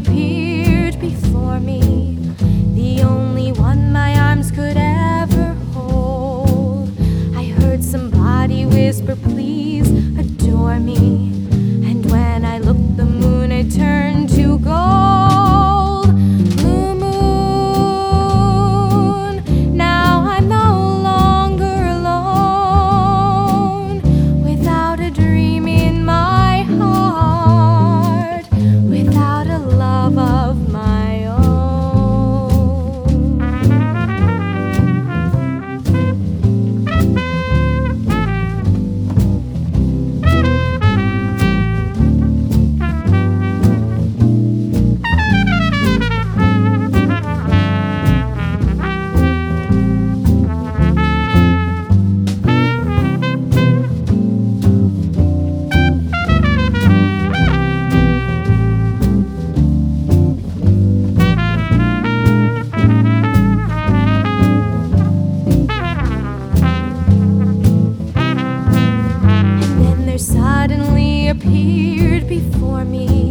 appeared before me, the only one my arms could ever hold. I heard somebody whisper, "Please adore me." And when I looked, the moon had turned to gold. Moon, moon, now I'm no longer alone, without a dream in my heart, without a love of my own. Suddenly appeared before me